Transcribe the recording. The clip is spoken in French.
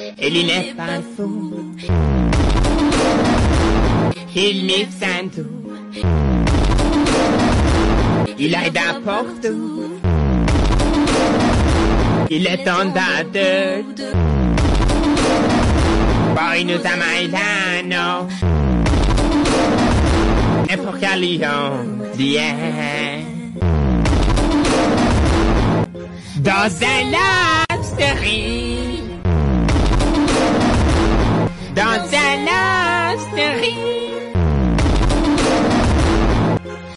il n'est pas fou. Il mixe un tout. Il aide n'importe où. Il est en date. Poi nous a Milano. Et pour Calion, d'hier. Dans un lobsterie. Dans un lobsterie.